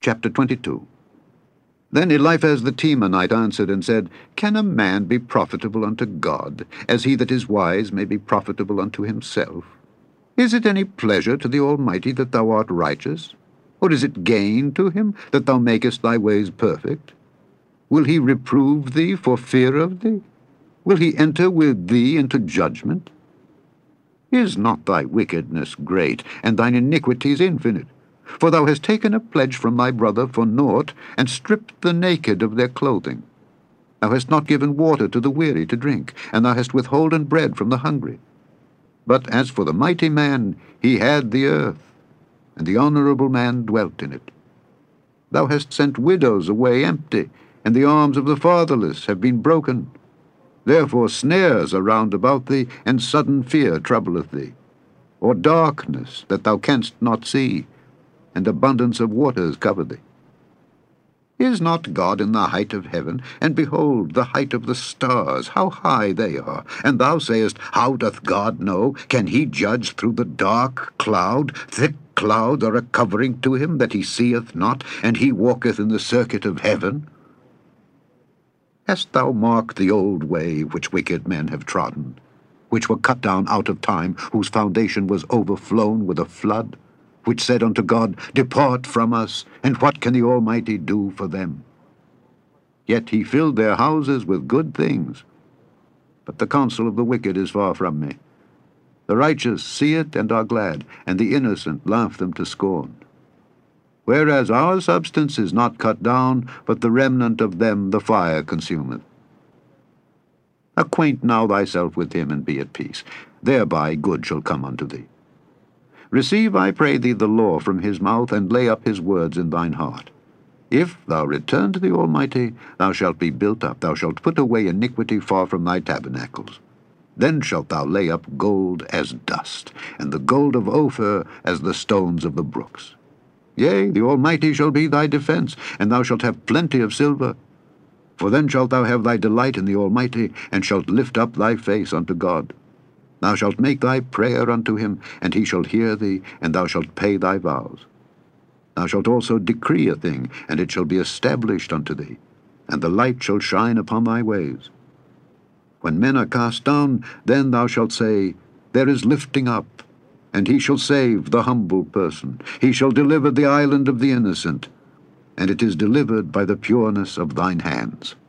Chapter 22. Then Eliphaz the Temanite answered and said, Can a man be profitable unto God, as he that is wise may be profitable unto himself? Is it any pleasure to the Almighty that thou art righteous? Or is it gain to him that thou makest thy ways perfect? Will he reprove thee for fear of thee? Will he enter with thee into judgment? Is not thy wickedness great, and thine iniquities infinite? For thou hast taken a pledge from thy brother for naught, and stripped the naked of their clothing. Thou hast not given water to the weary to drink, and thou hast withholden bread from the hungry. But as for the mighty man, he had the earth, and the honorable man dwelt in it. Thou hast sent widows away empty, and the arms of the fatherless have been broken. Therefore snares are round about thee, and sudden fear troubleth thee, or darkness that thou canst not see, and abundance of waters cover thee. Is not God in the height of heaven? And behold, the height of the stars, how high they are. And thou sayest, How doth God know? Can he judge through the dark cloud? Thick clouds are a covering to him that he seeth not, and he walketh in the circuit of heaven. Hast thou marked the old way which wicked men have trodden, which were cut down out of time, whose foundation was overflown with a flood? Which said unto God, Depart from us, and what can the Almighty do for them? Yet he filled their houses with good things. But the counsel of the wicked is far from me. The righteous see it and are glad, and the innocent laugh them to scorn. Whereas our substance is not cut down, but the remnant of them the fire consumeth. Acquaint now thyself with him, and be at peace. Thereby good shall come unto thee. Receive, I pray thee, the law from his mouth, and lay up his words in thine heart. If thou return to the Almighty, thou shalt be built up, thou shalt put away iniquity far from thy tabernacles. Then shalt thou lay up gold as dust, and the gold of Ophir as the stones of the brooks. Yea, the Almighty shall be thy defense, and thou shalt have plenty of silver. For then shalt thou have thy delight in the Almighty, and shalt lift up thy face unto God. Thou shalt make thy prayer unto him, and he shall hear thee, and thou shalt pay thy vows. Thou shalt also decree a thing, and it shall be established unto thee, and the light shall shine upon thy ways. When men are cast down, then thou shalt say, There is lifting up, and he shall save the humble person. He shall deliver the island of the innocent, and it is delivered by the pureness of thine hands.